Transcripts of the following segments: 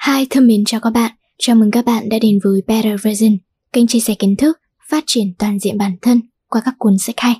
Hi, thân mến chào các bạn. Chào mừng các bạn đã đến với Better Version, kênh chia sẻ kiến thức, phát triển toàn diện bản thân qua các cuốn sách hay.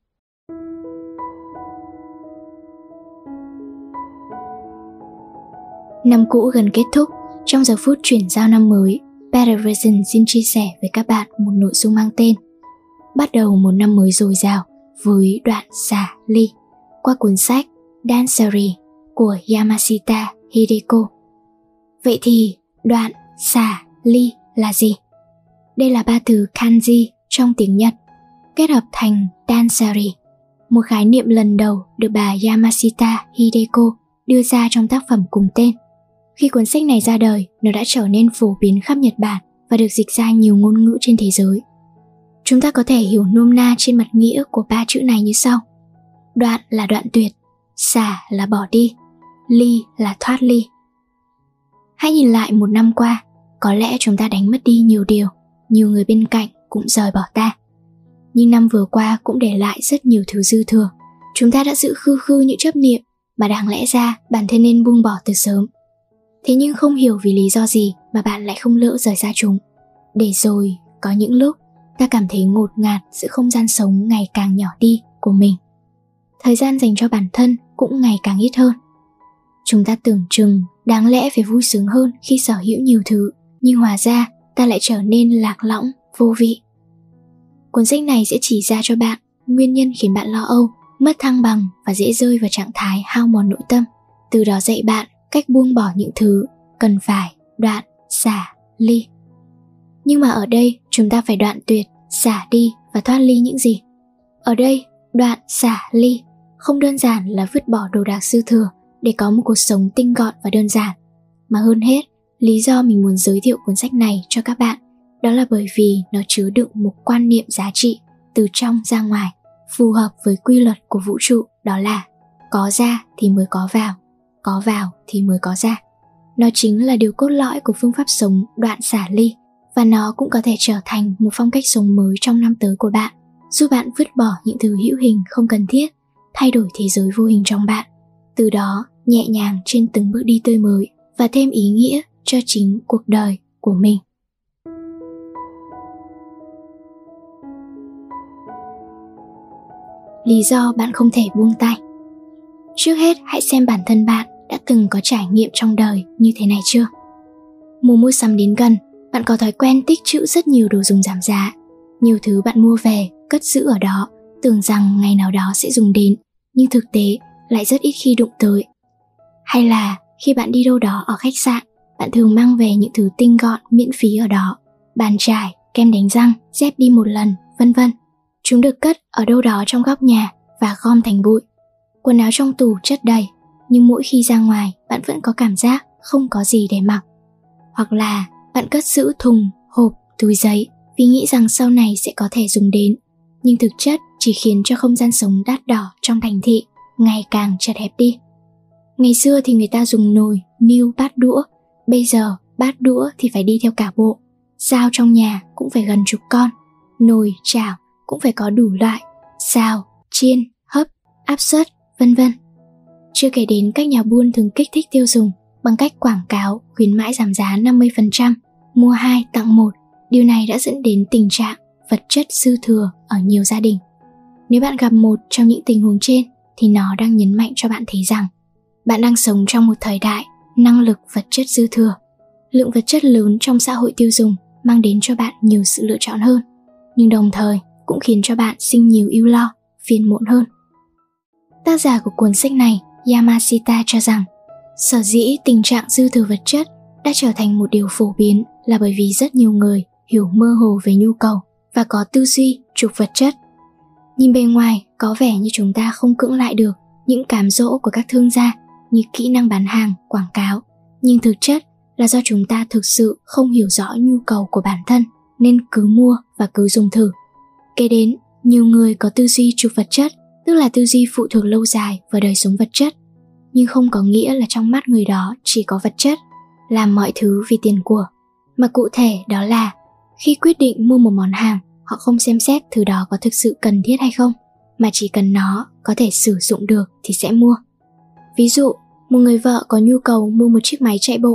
Năm cũ gần kết thúc, trong giờ phút chuyển giao năm mới, Better Version xin chia sẻ với các bạn một nội dung mang tên Bắt đầu một năm mới dồi dào với đoạn xả ly qua cuốn sách Dancery của Yamashita Hideko. Vậy thì đoạn xả ly là gì? Đây là ba từ kanji trong tiếng Nhật, kết hợp thành Dancery, một khái niệm lần đầu được bà Yamashita Hideko đưa ra trong tác phẩm cùng tên. Khi cuốn sách này ra đời, nó đã trở nên phổ biến khắp Nhật Bản và được dịch ra nhiều ngôn ngữ trên thế giới. Chúng ta có thể hiểu nôm na trên mặt nghĩa của ba chữ này như sau. Đoạn là đoạn tuyệt, xả là bỏ đi, ly là thoát ly. Hãy nhìn lại một năm qua, có lẽ chúng ta đánh mất đi nhiều điều, nhiều người bên cạnh cũng rời bỏ ta. Nhưng năm vừa qua cũng để lại rất nhiều thứ dư thừa. Chúng ta đã giữ khư khư những chấp niệm mà đáng lẽ ra bản thân nên buông bỏ từ sớm. Thế nhưng không hiểu vì lý do gì mà bạn lại không lỡ rời xa chúng. Để rồi, có những lúc ta cảm thấy ngột ngạt giữa không gian sống ngày càng nhỏ đi của mình. Thời gian dành cho bản thân cũng ngày càng ít hơn. Chúng ta tưởng chừng đáng lẽ phải vui sướng hơn khi sở hữu nhiều thứ, nhưng hóa ra ta lại trở nên lạc lõng, vô vị. Cuốn sách này sẽ chỉ ra cho bạn nguyên nhân khiến bạn lo âu, mất thăng bằng và dễ rơi vào trạng thái hao mòn nội tâm. Từ đó dạy bạn cách buông bỏ những thứ cần phải đoạn, xả, ly. Nhưng mà ở đây chúng ta phải đoạn tuyệt, xả đi và thoát ly những gì? Ở đây, đoạn, xả, ly không đơn giản là vứt bỏ đồ đạc dư thừa để có một cuộc sống tinh gọn và đơn giản. Mà hơn hết, lý do mình muốn giới thiệu cuốn sách này cho các bạn đó là bởi vì nó chứa đựng một quan niệm giá trị từ trong ra ngoài, phù hợp với quy luật của vũ trụ, đó là có ra thì mới có vào thì mới có ra. Nó chính là điều cốt lõi của phương pháp sống đoạn xả ly, và nó cũng có thể trở thành một phong cách sống mới trong năm tới của bạn, giúp bạn vứt bỏ những thứ hữu hình không cần thiết, thay đổi thế giới vô hình trong bạn, từ đó nhẹ nhàng trên từng bước đi tươi mới và thêm ý nghĩa cho chính cuộc đời của mình. Lý do bạn không thể buông tay. Trước hết, hãy xem bản thân bạn đã từng có trải nghiệm trong đời như thế này chưa? Mùa mua sắm đến gần, bạn có thói quen tích trữ rất nhiều đồ dùng giảm giá. Nhiều thứ bạn mua về, cất giữ ở đó, tưởng rằng ngày nào đó sẽ dùng đến, nhưng thực tế lại rất ít khi đụng tới. Hay là khi bạn đi đâu đó ở khách sạn, bạn thường mang về những thứ tinh gọn miễn phí ở đó, bàn chải, kem đánh răng, dép đi một lần, vân vân. Chúng được cất ở đâu đó trong góc nhà và gom thành bụi. Quần áo trong tủ chất đầy, nhưng mỗi khi ra ngoài bạn vẫn có cảm giác không có gì để mặc. Hoặc là bạn cất giữ thùng, hộp, túi giấy vì nghĩ rằng sau này sẽ có thể dùng đến, nhưng thực chất chỉ khiến cho không gian sống đắt đỏ trong thành thị ngày càng chật hẹp đi. Ngày xưa thì người ta dùng nồi, niêu, bát đũa, bây giờ bát đũa thì phải đi theo cả bộ. Dao trong nhà cũng phải gần chục con, nồi, chảo cũng phải có đủ loại, xào, chiên, hấp, áp suất, vân vân. Chưa kể đến các nhà buôn thường kích thích tiêu dùng bằng cách quảng cáo khuyến mãi giảm giá 50%, mua 2 tặng 1. Điều này đã dẫn đến tình trạng vật chất dư thừa ở nhiều gia đình. Nếu bạn gặp một trong những tình huống trên thì nó đang nhấn mạnh cho bạn thấy rằng bạn đang sống trong một thời đại năng lực vật chất dư thừa. Lượng vật chất lớn trong xã hội tiêu dùng mang đến cho bạn nhiều sự lựa chọn hơn, nhưng đồng thời cũng khiến cho bạn sinh nhiều ưu lo, phiền muộn hơn. Tác giả của cuốn sách này, Yamashita, cho rằng sở dĩ tình trạng dư thừa vật chất đã trở thành một điều phổ biến là bởi vì rất nhiều người hiểu mơ hồ về nhu cầu và có tư duy trục vật chất. Nhìn bề ngoài có vẻ như chúng ta không cưỡng lại được những cám dỗ của các thương gia như kỹ năng bán hàng, quảng cáo, nhưng thực chất là do chúng ta thực sự không hiểu rõ nhu cầu của bản thân nên cứ mua và cứ dùng thử. Kế đến, nhiều người có tư duy trục vật chất, tức là tư duy phụ thuộc lâu dài vào đời sống vật chất, nhưng không có nghĩa là trong mắt người đó chỉ có vật chất, làm mọi thứ vì tiền của. Mà cụ thể đó là khi quyết định mua một món hàng, họ không xem xét thứ đó có thực sự cần thiết hay không, mà chỉ cần nó có thể sử dụng được thì sẽ mua. Ví dụ, một người vợ có nhu cầu mua một chiếc máy chạy bộ,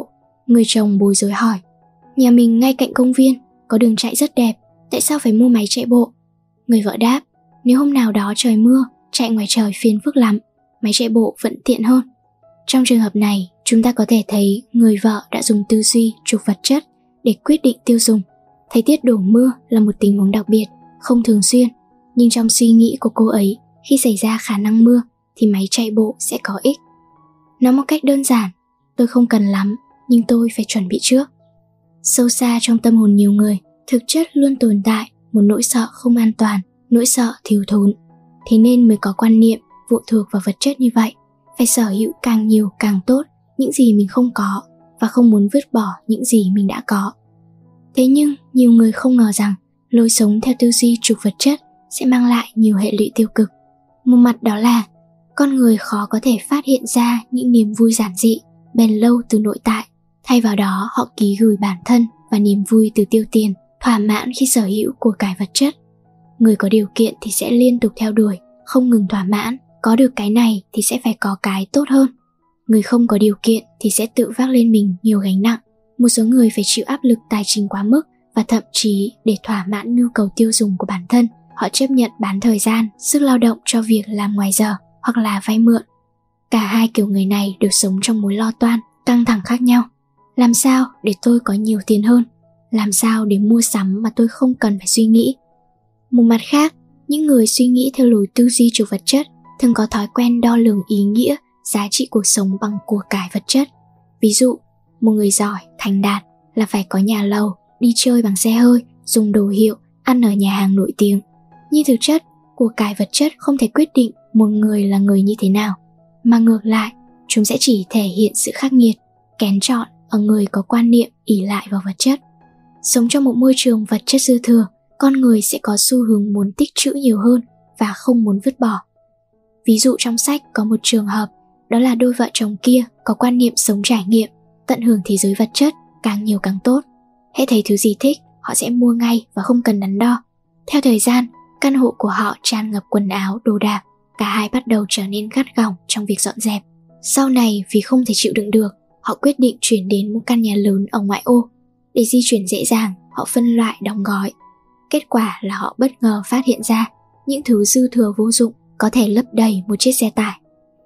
Người chồng bối rối hỏi, nhà mình ngay cạnh công viên, có đường chạy rất đẹp, tại sao phải mua máy chạy bộ? Người vợ đáp, nếu hôm nào đó trời mưa, chạy ngoài trời phiền phức lắm, máy chạy bộ vẫn tiện hơn. Trong trường hợp này, chúng ta có thể thấy người vợ đã dùng tư duy trục vật chất để quyết định tiêu dùng. Thời tiết đổ mưa là một tình huống đặc biệt, không thường xuyên, nhưng trong suy nghĩ của cô ấy, khi xảy ra khả năng mưa thì máy chạy bộ sẽ có ích. Nói một cách đơn giản, tôi không cần lắm, nhưng tôi phải chuẩn bị trước. Sâu xa trong tâm hồn nhiều người, thực chất luôn tồn tại một nỗi sợ không an toàn, nỗi sợ thiếu thốn. Thế nên mới có quan niệm phụ thuộc vào vật chất như vậy, phải sở hữu càng nhiều càng tốt những gì mình không có và không muốn vứt bỏ những gì mình đã có. Thế nhưng nhiều người không ngờ rằng lối sống theo tư duy trục vật chất sẽ mang lại nhiều hệ lụy tiêu cực. Một mặt đó là con người khó có thể phát hiện ra những niềm vui giản dị, bền lâu từ nội tại. Thay vào đó họ ký gửi bản thân và niềm vui từ tiêu tiền, thỏa mãn khi sở hữu của cải vật chất. Người có điều kiện thì sẽ liên tục theo đuổi, không ngừng thỏa mãn, có được cái này thì sẽ phải có cái tốt hơn. Người không có điều kiện thì sẽ tự vác lên mình nhiều gánh nặng. Một số người phải chịu áp lực tài chính quá mức và thậm chí để thỏa mãn nhu cầu tiêu dùng của bản thân, họ chấp nhận bán thời gian, sức lao động cho việc làm ngoài giờ hoặc là vay mượn. Cả hai kiểu người này đều sống trong mối lo toan, căng thẳng khác nhau. Làm sao để tôi có nhiều tiền hơn? Làm sao để mua sắm mà tôi không cần phải suy nghĩ? Một mặt khác, những người suy nghĩ theo lối tư duy trục vật chất thường có thói quen đo lường ý nghĩa, giá trị cuộc sống bằng của cải vật chất. Ví dụ, một người giỏi, thành đạt là phải có nhà lầu, đi chơi bằng xe hơi, dùng đồ hiệu, ăn ở nhà hàng nổi tiếng. Nhưng thực chất, của cải vật chất không thể quyết định một người là người như thế nào, mà ngược lại, chúng sẽ chỉ thể hiện sự khắc nghiệt, kén chọn ở người có quan niệm ỷ lại vào vật chất. Sống trong một môi trường vật chất dư thừa, con người sẽ có xu hướng muốn tích trữ nhiều hơn và không muốn vứt bỏ. Ví dụ trong sách có một trường hợp, đó là đôi vợ chồng kia có quan niệm sống trải nghiệm, tận hưởng thế giới vật chất, càng nhiều càng tốt. Hễ thấy thứ gì thích, họ sẽ mua ngay và không cần đắn đo. Theo thời gian, căn hộ của họ tràn ngập quần áo, đồ đạc, cả hai bắt đầu trở nên gắt gỏng trong việc dọn dẹp. Sau này vì không thể chịu đựng được, họ quyết định chuyển đến một căn nhà lớn ở ngoại ô. Để di chuyển dễ dàng, họ phân loại đóng gói. Kết quả là họ bất ngờ phát hiện ra những thứ dư thừa vô dụng có thể lấp đầy một chiếc xe tải.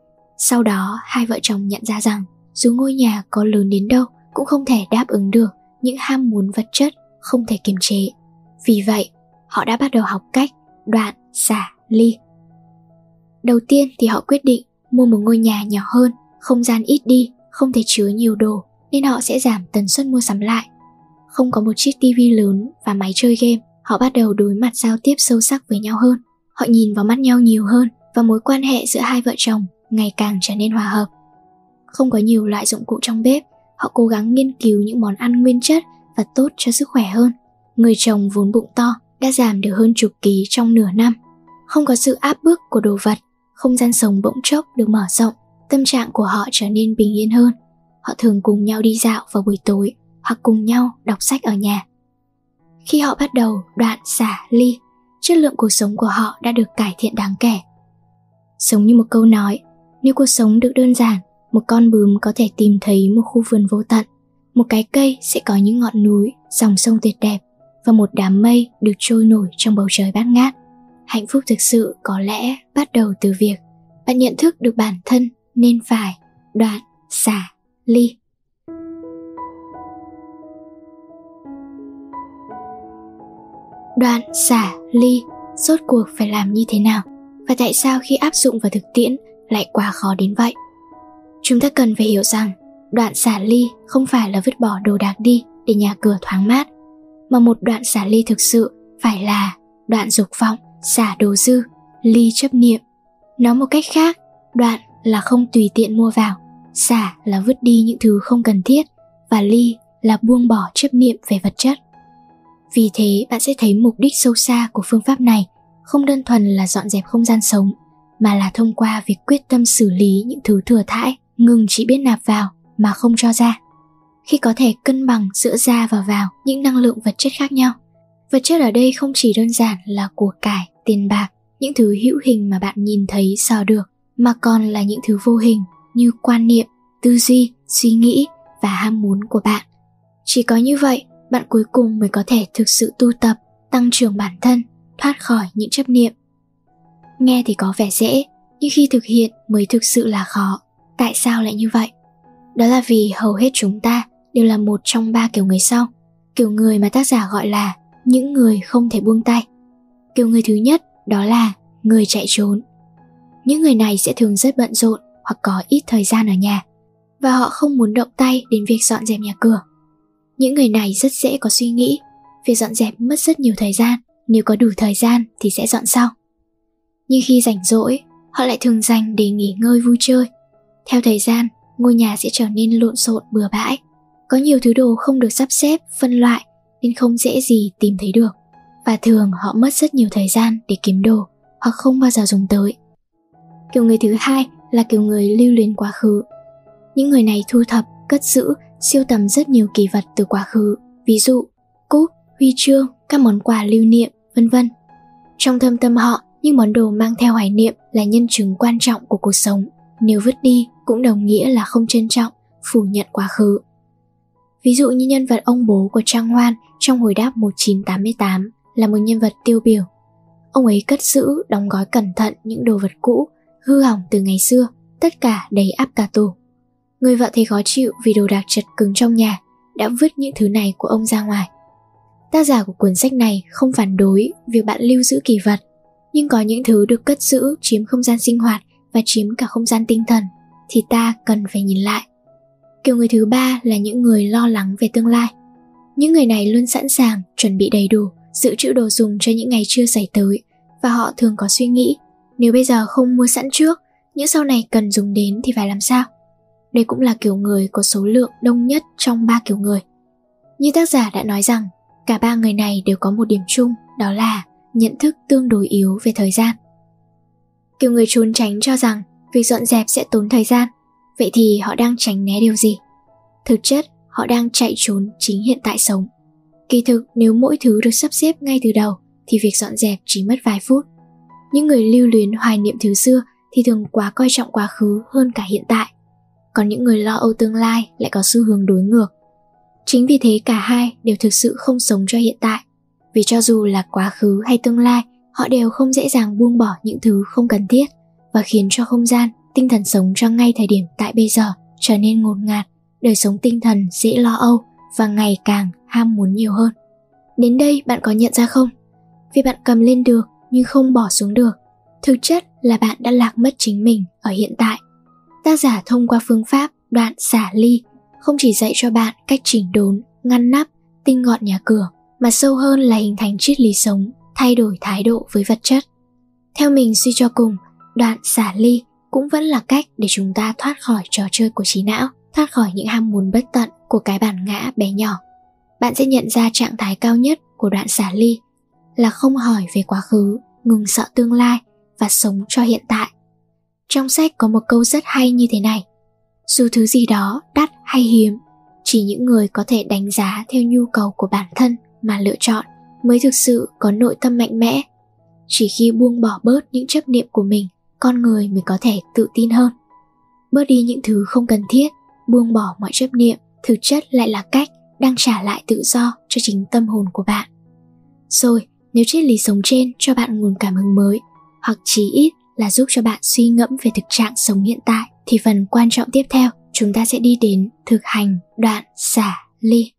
Sau đó, hai vợ chồng nhận ra rằng dù ngôi nhà có lớn đến đâu cũng không thể đáp ứng được những ham muốn vật chất không thể kiềm chế. Vì vậy, họ đã bắt đầu học cách đoạn xả ly. Đầu tiên thì họ quyết định mua một ngôi nhà nhỏ hơn, không gian ít đi, không thể chứa nhiều đồ, nên họ sẽ giảm tần suất mua sắm lại. Không có một chiếc tivi lớn và máy chơi game, họ bắt đầu đối mặt giao tiếp sâu sắc với nhau hơn. Họ nhìn vào mắt nhau nhiều hơn và mối quan hệ giữa hai vợ chồng ngày càng trở nên hòa hợp. Không có nhiều loại dụng cụ trong bếp, họ cố gắng nghiên cứu những món ăn nguyên chất và tốt cho sức khỏe hơn. Người chồng vốn bụng to đã giảm được hơn chục ký trong nửa năm. Không có sự áp bức của đồ vật, không gian sống bỗng chốc được mở rộng, tâm trạng của họ trở nên bình yên hơn. Họ thường cùng nhau đi dạo vào buổi tối hoặc cùng nhau đọc sách ở nhà. Khi họ bắt đầu đoạn xả ly, chất lượng cuộc sống của họ đã được cải thiện đáng kể. Sống như một câu nói, nếu cuộc sống được đơn giản, một con bướm có thể tìm thấy một khu vườn vô tận, một cái cây sẽ có những ngọn núi, dòng sông tuyệt đẹp và một đám mây được trôi nổi trong bầu trời bát ngát. Hạnh phúc thực sự có lẽ bắt đầu từ việc bạn nhận thức được bản thân nên phải đoạn xả ly. Đoạn xả ly rốt cuộc phải làm như thế nào? Và tại sao khi áp dụng vào thực tiễn lại quá khó đến vậy? Chúng ta cần phải hiểu rằng đoạn xả ly không phải là vứt bỏ đồ đạc đi để nhà cửa thoáng mát, mà một đoạn xả ly thực sự phải là đoạn dục vọng, xả đồ dư, ly chấp niệm. Nói một cách khác, đoạn là không tùy tiện mua vào, xả là vứt đi những thứ không cần thiết, và ly là buông bỏ chấp niệm về vật chất. Vì thế bạn sẽ thấy mục đích sâu xa của phương pháp này không đơn thuần là dọn dẹp không gian sống, mà là thông qua việc quyết tâm xử lý những thứ thừa thãi, ngừng chỉ biết nạp vào mà không cho ra. Khi có thể cân bằng giữa ra và vào những năng lượng vật chất khác nhau. Vật chất ở đây không chỉ đơn giản là của cải, tiền bạc, những thứ hữu hình mà bạn nhìn thấy sờ được, mà còn là những thứ vô hình như quan niệm, tư duy, suy nghĩ và ham muốn của bạn. Chỉ có như vậy, bạn cuối cùng mới có thể thực sự tu tập, tăng trưởng bản thân, thoát khỏi những chấp niệm. Nghe thì có vẻ dễ, nhưng khi thực hiện mới thực sự là khó. Tại sao lại như vậy? Đó là vì hầu hết chúng ta đều là một trong 3 kiểu người sau. Kiểu người mà tác giả gọi là những người không thể buông tay. Kiểu người thứ nhất đó là người chạy trốn. Những người này sẽ thường rất bận rộn hoặc có ít thời gian ở nhà, và họ không muốn động tay đến việc dọn dẹp nhà cửa. Những người này rất dễ có suy nghĩ, việc dọn dẹp mất rất nhiều thời gian, nếu có đủ thời gian thì sẽ dọn sau. Nhưng khi rảnh rỗi, họ lại thường dành để nghỉ ngơi vui chơi. Theo thời gian, ngôi nhà sẽ trở nên lộn xộn bừa bãi. Có nhiều thứ đồ không được sắp xếp, phân loại nên không dễ gì tìm thấy được. Và thường họ mất rất nhiều thời gian để kiếm đồ hoặc không bao giờ dùng tới. Kiểu người thứ hai là kiểu người lưu luyến quá khứ. Những người này thu thập, cất giữ, sưu tầm rất nhiều kỷ vật từ quá khứ, ví dụ cúp, huy chương, các món quà lưu niệm, vân vân. Trong thâm tâm họ, những món đồ mang theo hoài niệm là nhân chứng quan trọng của cuộc sống. Nếu vứt đi cũng đồng nghĩa là không trân trọng, phủ nhận quá khứ. Ví dụ như nhân vật ông bố của Trang Hoan trong Hồi đáp 1988 là một nhân vật tiêu biểu. Ông ấy cất giữ, đóng gói cẩn thận những đồ vật cũ, hư hỏng từ ngày xưa, tất cả đầy ắp cả tủ. Người vợ thấy khó chịu vì đồ đạc chật cứng trong nhà, đã vứt những thứ này của ông ra ngoài. Tác giả của cuốn sách này không phản đối việc bạn lưu giữ kỷ vật, nhưng có những thứ được cất giữ chiếm không gian sinh hoạt và chiếm cả không gian tinh thần thì ta cần phải nhìn lại. Kiểu người thứ ba là những người lo lắng về tương lai. Những người này luôn sẵn sàng, chuẩn bị đầy đủ, dự trữ đồ dùng cho những ngày chưa xảy tới, và họ thường có suy nghĩ, nếu bây giờ không mua sẵn trước, những sau này cần dùng đến thì phải làm sao? Đây cũng là kiểu người có số lượng đông nhất trong 3 kiểu người. Như tác giả đã nói rằng, cả 3 người này đều có một điểm chung, đó là nhận thức tương đối yếu về thời gian. Kiểu người trốn tránh cho rằng việc dọn dẹp sẽ tốn thời gian. Vậy thì họ đang tránh né điều gì? Thực chất, họ đang chạy trốn chính hiện tại sống. Kỳ thực, nếu mỗi thứ được sắp xếp ngay từ đầu thì việc dọn dẹp chỉ mất vài phút. Những người lưu luyến hoài niệm thứ xưa thì thường quá coi trọng quá khứ hơn cả hiện tại. Còn những người lo âu tương lai lại có xu hướng đối ngược. Chính vì thế cả hai đều thực sự không sống cho hiện tại. Vì cho dù là quá khứ hay tương lai, họ đều không dễ dàng buông bỏ những thứ không cần thiết và khiến cho không gian, tinh thần sống cho ngay thời điểm tại bây giờ trở nên ngột ngạt, đời sống tinh thần dễ lo âu và ngày càng ham muốn nhiều hơn. Đến đây bạn có nhận ra không? Vì bạn cầm lên được nhưng không bỏ xuống được, thực chất là bạn đã lạc mất chính mình ở hiện tại. Tác giả thông qua phương pháp đoạn xả ly không chỉ dạy cho bạn cách chỉnh đốn, ngăn nắp, tinh gọn nhà cửa, mà sâu hơn là hình thành triết lý sống, thay đổi thái độ với vật chất. Theo mình suy cho cùng, đoạn xả ly cũng vẫn là cách để chúng ta thoát khỏi trò chơi của trí não, thoát khỏi những ham muốn bất tận của cái bản ngã bé nhỏ. Bạn sẽ nhận ra trạng thái cao nhất của đoạn xả ly là không hỏi về quá khứ, ngừng sợ tương lai và sống cho hiện tại. Trong sách có một câu rất hay như thế này: dù thứ gì đó đắt hay hiếm, chỉ những người có thể đánh giá theo nhu cầu của bản thân mà lựa chọn mới thực sự có nội tâm mạnh mẽ. Chỉ khi buông bỏ bớt những chấp niệm của mình, con người mới có thể tự tin hơn. Bớt đi những thứ không cần thiết, buông bỏ mọi chấp niệm, thực chất lại là cách đang trả lại tự do cho chính tâm hồn của bạn. Rồi, nếu triết lý sống trên cho bạn nguồn cảm hứng mới, hoặc chí ít là giúp cho bạn suy ngẫm về thực trạng sống hiện tại, thì phần quan trọng tiếp theo chúng ta sẽ đi đến thực hành đoạn xả ly.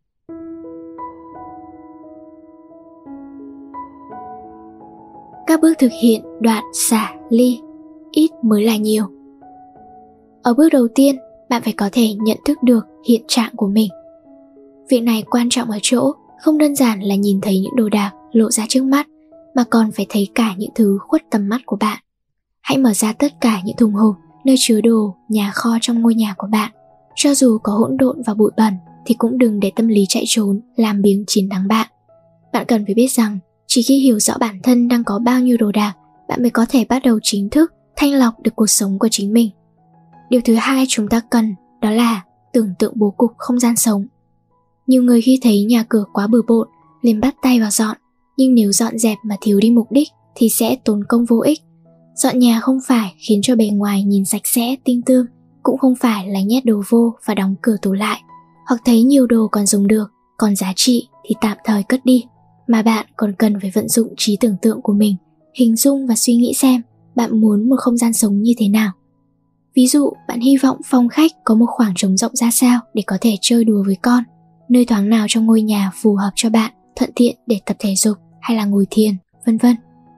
Các bước thực hiện đoạn xả ly, ít mới là nhiều. Ở bước đầu tiên, bạn phải có thể nhận thức được hiện trạng của mình. Việc này quan trọng ở chỗ không đơn giản là nhìn thấy những đồ đạc lộ ra trước mắt, mà còn phải thấy cả những thứ khuất tầm mắt của bạn. Hãy mở ra tất cả những thùng hộp, nơi chứa đồ, nhà kho trong ngôi nhà của bạn. Cho dù có hỗn độn và bụi bẩn thì cũng đừng để tâm lý chạy trốn làm biếng chiến thắng bạn. Bạn cần phải biết rằng chỉ khi hiểu rõ bản thân đang có bao nhiêu đồ đạc, bạn mới có thể bắt đầu chính thức thanh lọc được cuộc sống của chính mình. Điều thứ hai chúng ta cần đó là tưởng tượng bố cục không gian sống. Nhiều người khi thấy nhà cửa quá bừa bộn liền bắt tay vào dọn, nhưng nếu dọn dẹp mà thiếu đi mục đích thì sẽ tốn công vô ích. Dọn nhà không phải khiến cho bề ngoài nhìn sạch sẽ, tinh tươm, cũng không phải là nhét đồ vô và đóng cửa tủ lại, hoặc thấy nhiều đồ còn dùng được, còn giá trị thì tạm thời cất đi, mà bạn còn cần phải vận dụng trí tưởng tượng của mình, hình dung và suy nghĩ xem bạn muốn một không gian sống như thế nào. Ví dụ, bạn hy vọng phòng khách có một khoảng trống rộng ra sao để có thể chơi đùa với con, nơi thoáng nào trong ngôi nhà phù hợp cho bạn, thuận tiện để tập thể dục hay là ngồi thiền, vân vân.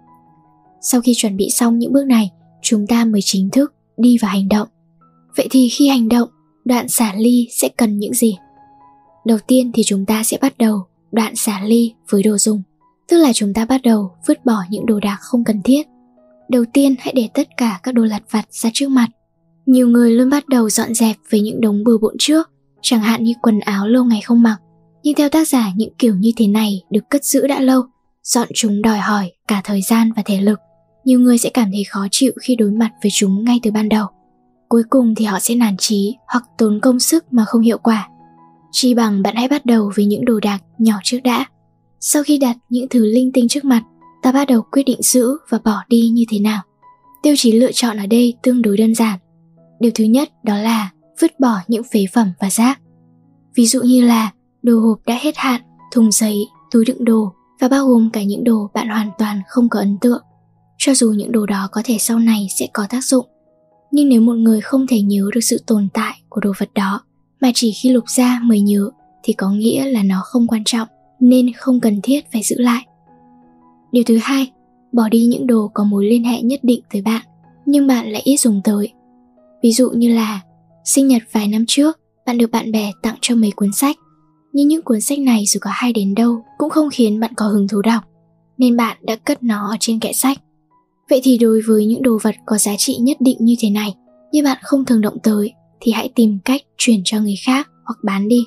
Sau khi chuẩn bị xong những bước này, chúng ta mới chính thức đi vào hành động. Vậy thì khi hành động, đoạn xả ly sẽ cần những gì? Đầu tiên thì chúng ta sẽ bắt đầu đoạn xả ly với đồ dùng, tức là chúng ta bắt đầu vứt bỏ những đồ đạc không cần thiết. Đầu tiên hãy để tất cả các đồ lặt vặt ra trước mặt. Nhiều người luôn bắt đầu dọn dẹp với những đống bừa bộn trước, chẳng hạn như quần áo lâu ngày không mặc. Nhưng theo tác giả, những kiểu như thế này được cất giữ đã lâu, dọn chúng đòi hỏi cả thời gian và thể lực. Nhiều người sẽ cảm thấy khó chịu khi đối mặt với chúng ngay từ ban đầu. Cuối cùng thì họ sẽ nản chí hoặc tốn công sức mà không hiệu quả. Chi bằng bạn hãy bắt đầu với những đồ đạc nhỏ trước đã. Sau khi đặt những thứ linh tinh trước mặt, ta bắt đầu quyết định giữ và bỏ đi như thế nào. Tiêu chí lựa chọn ở đây tương đối đơn giản. Điều thứ nhất đó là vứt bỏ những phế phẩm và rác. Ví dụ như là đồ hộp đã hết hạn, thùng giấy, túi đựng đồ, và bao gồm cả những đồ bạn hoàn toàn không có ấn tượng. Cho dù những đồ đó có thể sau này sẽ có tác dụng, nhưng nếu một người không thể nhớ được sự tồn tại của đồ vật đó, mà chỉ khi lục ra mới nhớ, thì có nghĩa là nó không quan trọng, nên không cần thiết phải giữ lại. Điều thứ hai, bỏ đi những đồ có mối liên hệ nhất định với bạn, nhưng bạn lại ít dùng tới. Ví dụ như là sinh nhật vài năm trước, bạn được bạn bè tặng cho mấy cuốn sách, nhưng những cuốn sách này dù có hay đến đâu cũng không khiến bạn có hứng thú đọc, nên bạn đã cất nó ở trên kệ sách. Vậy thì đối với những đồ vật có giá trị nhất định như thế này, nhưng bạn không thường động tới, thì hãy tìm cách chuyển cho người khác hoặc bán đi.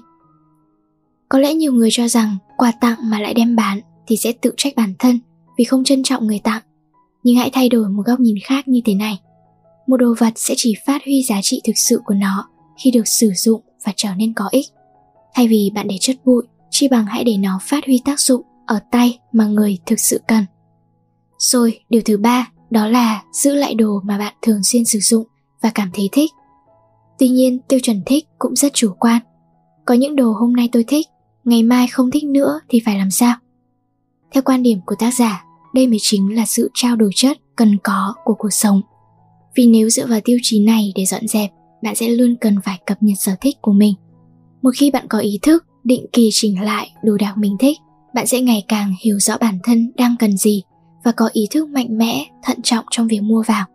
Có lẽ nhiều người cho rằng quà tặng mà lại đem bán thì sẽ tự trách bản thân vì không trân trọng người tặng. Nhưng hãy thay đổi một góc nhìn khác như thế này. Một đồ vật sẽ chỉ phát huy giá trị thực sự của nó khi được sử dụng và trở nên có ích. Thay vì bạn để chất bụi, chi bằng hãy để nó phát huy tác dụng ở tay mà người thực sự cần. Rồi, điều thứ ba, đó là giữ lại đồ mà bạn thường xuyên sử dụng và cảm thấy thích. Tuy nhiên, tiêu chuẩn thích cũng rất chủ quan. Có những đồ hôm nay tôi thích, ngày mai không thích nữa thì phải làm sao? Theo quan điểm của tác giả, đây mới chính là sự trao đổi chất cần có của cuộc sống. Vì nếu dựa vào tiêu chí này để dọn dẹp, bạn sẽ luôn cần phải cập nhật sở thích của mình. Một khi bạn có ý thức, định kỳ chỉnh lại đồ đạc mình thích, bạn sẽ ngày càng hiểu rõ bản thân đang cần gì và có ý thức mạnh mẽ, thận trọng trong việc mua vào.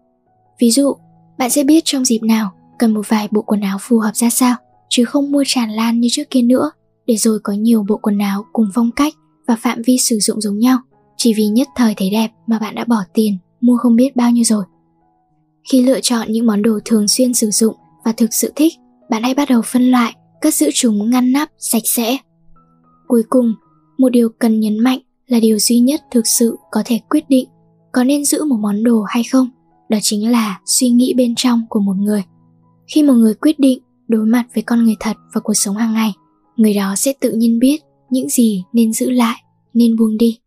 Ví dụ, bạn sẽ biết trong dịp nào cần một vài bộ quần áo phù hợp ra sao, chứ không mua tràn lan như trước kia nữa, để rồi có nhiều bộ quần áo cùng phong cách và phạm vi sử dụng giống nhau, chỉ vì nhất thời thấy đẹp mà bạn đã bỏ tiền mua không biết bao nhiêu rồi. Khi lựa chọn những món đồ thường xuyên sử dụng và thực sự thích, bạn hãy bắt đầu phân loại, cất giữ chúng ngăn nắp, sạch sẽ. Cuối cùng, một điều cần nhấn mạnh là điều duy nhất thực sự có thể quyết định có nên giữ một món đồ hay không, đó chính là suy nghĩ bên trong của một người. Khi một người quyết định đối mặt với con người thật và cuộc sống hàng ngày, người đó sẽ tự nhiên biết những gì nên giữ lại, nên buông đi.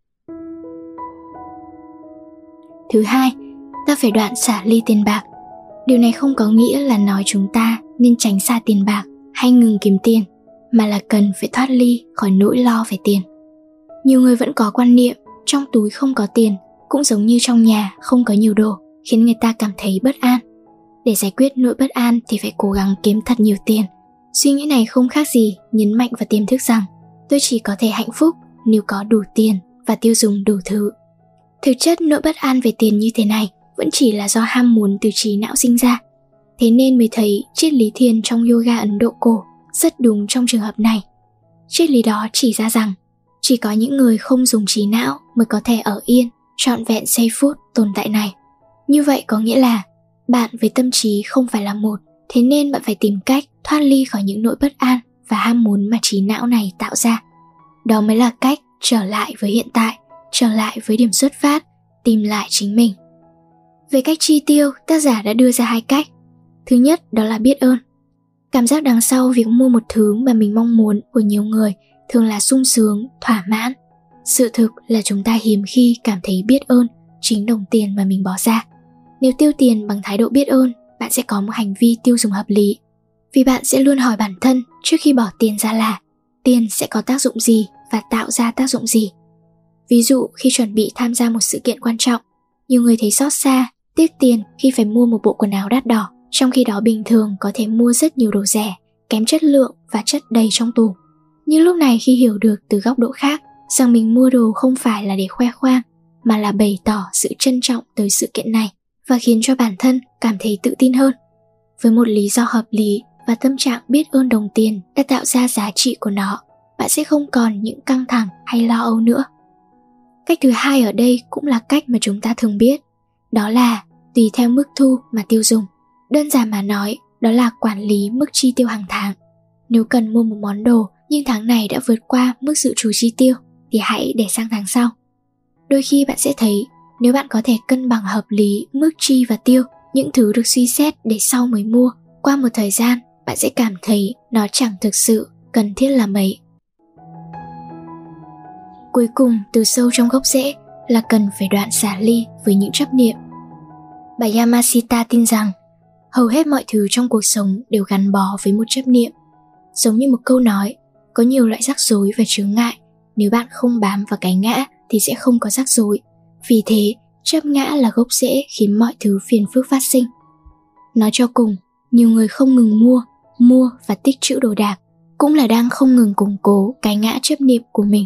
Thứ hai, ta phải đoạn xả ly tiền bạc. Điều này không có nghĩa là nói chúng ta nên tránh xa tiền bạc hay ngừng kiếm tiền, mà là cần phải thoát ly khỏi nỗi lo về tiền. Nhiều người vẫn có quan niệm trong túi không có tiền cũng giống như trong nhà không có nhiều đồ, khiến người ta cảm thấy bất an. Để giải quyết nỗi bất an thì phải cố gắng kiếm thật nhiều tiền. Suy nghĩ này không khác gì nhấn mạnh vào tiềm thức rằng tôi chỉ có thể hạnh phúc nếu có đủ tiền và tiêu dùng đủ thứ. Thực chất nỗi bất an về tiền như thế này vẫn chỉ là do ham muốn từ trí não sinh ra. Thế nên mới thấy triết lý thiền trong yoga Ấn Độ cổ rất đúng trong trường hợp này. Triết lý đó chỉ ra rằng chỉ có những người không dùng trí não mới có thể ở yên trọn vẹn giây phút tồn tại này. Như vậy có nghĩa là bạn với tâm trí không phải là một, thế nên bạn phải tìm cách thoát ly khỏi những nỗi bất an và ham muốn mà trí não này tạo ra. Đó mới là cách trở lại với hiện tại, trở lại với điểm xuất phát, tìm lại chính mình. Về cách chi tiêu, tác giả đã đưa ra hai cách. Thứ nhất đó là biết ơn. Cảm giác đằng sau việc mua một thứ mà mình mong muốn của nhiều người thường là sung sướng, thỏa mãn. Sự thực là chúng ta hiếm khi cảm thấy biết ơn chính đồng tiền mà mình bỏ ra. Nếu tiêu tiền bằng thái độ biết ơn, bạn sẽ có một hành vi tiêu dùng hợp lý. Vì bạn sẽ luôn hỏi bản thân trước khi bỏ tiền ra là tiền sẽ có tác dụng gì và tạo ra tác dụng gì. Ví dụ khi chuẩn bị tham gia một sự kiện quan trọng, nhiều người thấy xót xa, tiếc tiền khi phải mua một bộ quần áo đắt đỏ, trong khi đó bình thường có thể mua rất nhiều đồ rẻ, kém chất lượng và chất đầy trong tủ. Nhưng lúc này khi hiểu được từ góc độ khác rằng mình mua đồ không phải là để khoe khoang, mà là bày tỏ sự trân trọng tới sự kiện này và khiến cho bản thân cảm thấy tự tin hơn. Với một lý do hợp lý và tâm trạng biết ơn đồng tiền đã tạo ra giá trị của nó, bạn sẽ không còn những căng thẳng hay lo âu nữa. Cách thứ hai ở đây cũng là cách mà chúng ta thường biết, đó là tùy theo mức thu mà tiêu dùng. Đơn giản mà nói, đó là quản lý mức chi tiêu hàng tháng. Nếu cần mua một món đồ nhưng tháng này đã vượt qua mức dự trù chi tiêu thì hãy để sang tháng sau. Đôi khi bạn sẽ thấy nếu bạn có thể cân bằng hợp lý mức chi và tiêu, những thứ được suy xét để sau mới mua, qua một thời gian bạn sẽ cảm thấy nó chẳng thực sự cần thiết là mấy. Cuối cùng, từ sâu trong gốc rễ là cần phải đoạn xả ly với những chấp niệm. Bà Yamashita tin rằng hầu hết mọi thứ trong cuộc sống đều gắn bó với một chấp niệm. Giống như một câu nói, có nhiều loại rắc rối và chướng ngại, nếu bạn không bám vào cái ngã thì sẽ không có rắc rối. Vì thế, chấp ngã là gốc rễ khiến mọi thứ phiền phức phát sinh. Nói cho cùng, nhiều người không ngừng mua và tích trữ đồ đạc, cũng là đang không ngừng củng cố cái ngã chấp niệm của mình.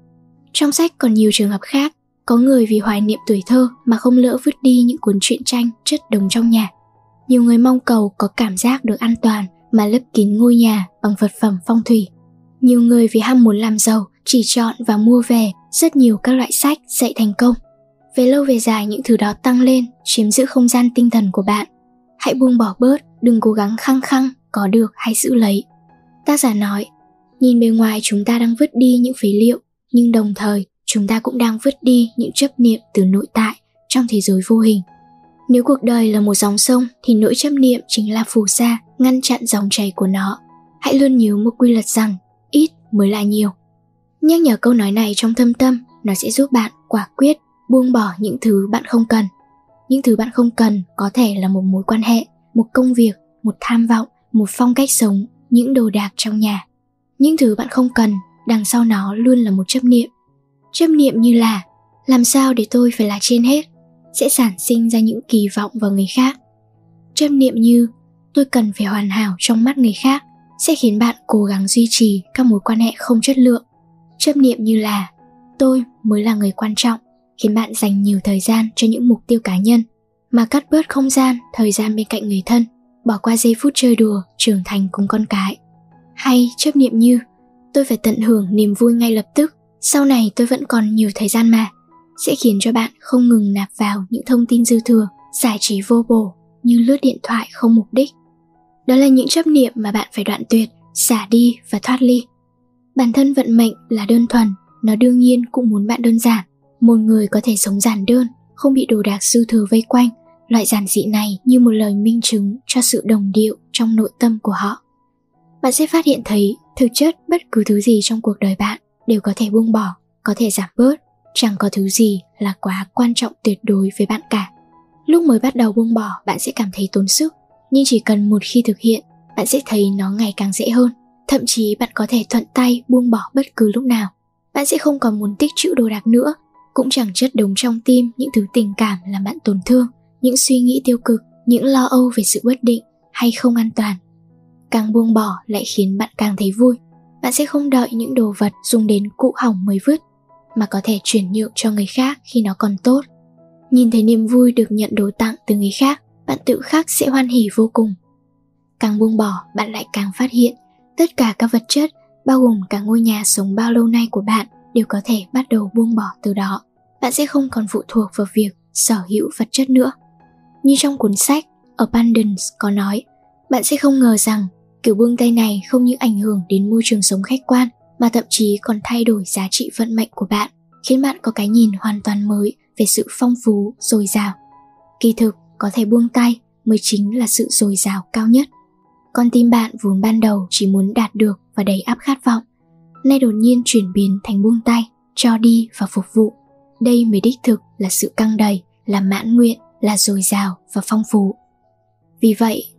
Trong sách còn nhiều trường hợp khác, có người vì hoài niệm tuổi thơ mà không lỡ vứt đi những cuốn truyện tranh chất đống trong nhà. Nhiều người mong cầu có cảm giác được an toàn mà lấp kín ngôi nhà bằng vật phẩm phong thủy. Nhiều người vì ham muốn làm giàu chỉ chọn và mua về rất nhiều các loại sách dạy thành công. Về lâu về dài những thứ đó tăng lên, chiếm giữ không gian tinh thần của bạn. Hãy buông bỏ bớt, đừng cố gắng khăng khăng có được hay giữ lấy. Tác giả nói, nhìn bề ngoài chúng ta đang vứt đi những phế liệu, nhưng đồng thời chúng ta cũng đang vứt đi những chấp niệm từ nội tại trong thế giới vô hình. Nếu cuộc đời là một dòng sông thì nỗi chấp niệm chính là phù sa ngăn chặn dòng chảy của nó. Hãy luôn nhớ một quy luật rằng ít mới là nhiều. Nhắc nhở câu nói này trong thâm tâm, nó sẽ giúp bạn quả quyết buông bỏ những thứ bạn không cần. Những thứ bạn không cần có thể là một mối quan hệ, một công việc, một tham vọng, một phong cách sống, những đồ đạc trong nhà. Những thứ bạn không cần, đằng sau nó luôn là một chấp niệm. Chấp niệm như là làm sao để tôi phải là trên hết, sẽ sản sinh ra những kỳ vọng vào người khác. Chấp niệm như tôi cần phải hoàn hảo trong mắt người khác, sẽ khiến bạn cố gắng duy trì các mối quan hệ không chất lượng. Chấp niệm như là tôi mới là người quan trọng, khiến bạn dành nhiều thời gian cho những mục tiêu cá nhân, mà cắt bớt không gian, thời gian bên cạnh người thân, bỏ qua giây phút chơi đùa, trưởng thành cùng con cái. Hay chấp niệm như tôi phải tận hưởng niềm vui ngay lập tức, sau này tôi vẫn còn nhiều thời gian mà, sẽ khiến cho bạn không ngừng nạp vào những thông tin dư thừa, giải trí vô bổ như lướt điện thoại không mục đích. Đó là những chấp niệm mà bạn phải đoạn tuyệt, xả đi và thoát ly. Bản thân vận mệnh là đơn thuần, nó đương nhiên cũng muốn bạn đơn giản. Một người có thể sống giản đơn, không bị đồ đạc dư thừa vây quanh. Loại giản dị này như một lời minh chứng cho sự đồng điệu trong nội tâm của họ. Bạn sẽ phát hiện thấy thực chất bất cứ thứ gì trong cuộc đời bạn đều có thể buông bỏ, có thể giảm bớt. Chẳng có thứ gì là quá quan trọng tuyệt đối với bạn cả. Lúc mới bắt đầu buông bỏ, bạn sẽ cảm thấy tốn sức, nhưng chỉ cần một khi thực hiện, bạn sẽ thấy nó ngày càng dễ hơn. Thậm chí bạn có thể thuận tay buông bỏ bất cứ lúc nào. Bạn sẽ không còn muốn tích trữ đồ đạc nữa, cũng chẳng chất đống trong tim những thứ tình cảm làm bạn tổn thương, những suy nghĩ tiêu cực, những lo âu về sự bất định hay không an toàn. Càng buông bỏ lại khiến bạn càng thấy vui. Bạn sẽ không đợi những đồ vật dùng đến cũ hỏng mới vứt, mà có thể chuyển nhượng cho người khác khi nó còn tốt. Nhìn thấy niềm vui được nhận đồ tặng từ người khác, bạn tự khắc sẽ hoan hỉ vô cùng. Càng buông bỏ, bạn lại càng phát hiện tất cả các vật chất, bao gồm cả ngôi nhà sống bao lâu nay của bạn, đều có thể bắt đầu buông bỏ từ đó. Bạn sẽ không còn phụ thuộc vào việc sở hữu vật chất nữa. Như trong cuốn sách Abundance có nói, bạn sẽ không ngờ rằng kiểu buông tay này không những ảnh hưởng đến môi trường sống khách quan, mà thậm chí còn thay đổi giá trị vận mệnh của bạn, khiến bạn có cái nhìn hoàn toàn mới về sự phong phú, dồi dào. Kỳ thực, có thể buông tay mới chính là sự dồi dào cao nhất. Con tim bạn vốn ban đầu chỉ muốn đạt được và đầy áp khát vọng, nay đột nhiên chuyển biến thành buông tay, cho đi và phục vụ. Đây mới đích thực là sự căng đầy, là mãn nguyện, là dồi dào và phong phú. Vì vậy,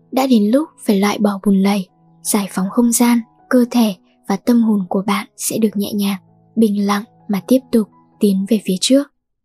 Đã đến lúc phải loại bỏ bùn lầy, giải phóng không gian, cơ thể và tâm hồn của bạn sẽ được nhẹ nhàng, bình lặng mà tiếp tục tiến về phía trước.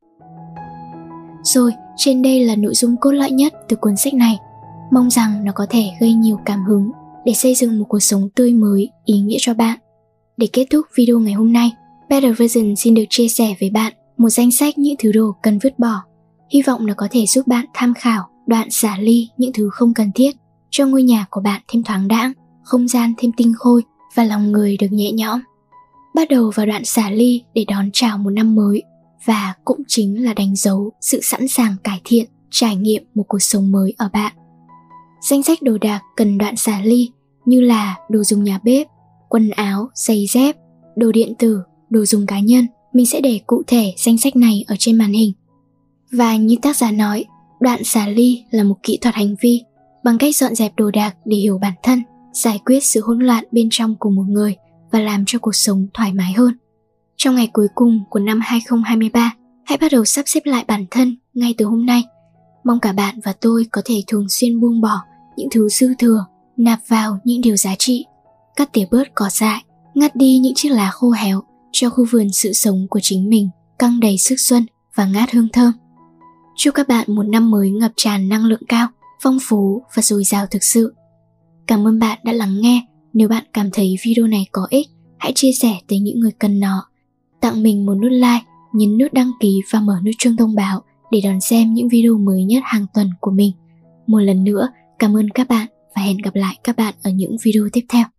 Rồi, trên đây là nội dung cốt lõi nhất từ cuốn sách này. Mong rằng nó có thể gây nhiều cảm hứng để xây dựng một cuộc sống tươi mới, ý nghĩa cho bạn. Để kết thúc video ngày hôm nay, Better Version xin được chia sẻ với bạn một danh sách những thứ đồ cần vứt bỏ. Hy vọng nó có thể giúp bạn tham khảo đoạn xả ly những thứ không cần thiết cho ngôi nhà của bạn thêm thoáng đãng, không gian thêm tinh khôi và lòng người được nhẹ nhõm. Bắt đầu vào đoạn xả ly để đón chào một năm mới, và cũng chính là đánh dấu sự sẵn sàng cải thiện, trải nghiệm một cuộc sống mới ở bạn. Danh sách đồ đạc cần đoạn xả ly như là đồ dùng nhà bếp, quần áo, giày dép, đồ điện tử, đồ dùng cá nhân. Mình sẽ để cụ thể danh sách này ở trên màn hình. Và như tác giả nói, đoạn xả ly là một kỹ thuật hành vi bằng cách dọn dẹp đồ đạc để hiểu bản thân, giải quyết sự hỗn loạn bên trong của một người và làm cho cuộc sống thoải mái hơn. Trong ngày cuối cùng của năm 2023, hãy bắt đầu sắp xếp lại bản thân ngay từ hôm nay. Mong cả bạn và tôi có thể thường xuyên buông bỏ những thứ dư thừa, nạp vào những điều giá trị, cắt tỉa bớt cỏ dại, ngắt đi những chiếc lá khô héo cho khu vườn sự sống của chính mình căng đầy sức xuân và ngát hương thơm. Chúc các bạn một năm mới ngập tràn năng lượng cao, phong phú và dồi dào thực sự. Cảm ơn bạn đã lắng nghe. Nếu bạn cảm thấy video này có ích, hãy chia sẻ tới những người cần nó. Tặng mình một nút like, nhấn nút đăng ký và mở nút chuông thông báo để đón xem những video mới nhất hàng tuần của mình. Một lần nữa, cảm ơn các bạn và hẹn gặp lại các bạn ở những video tiếp theo.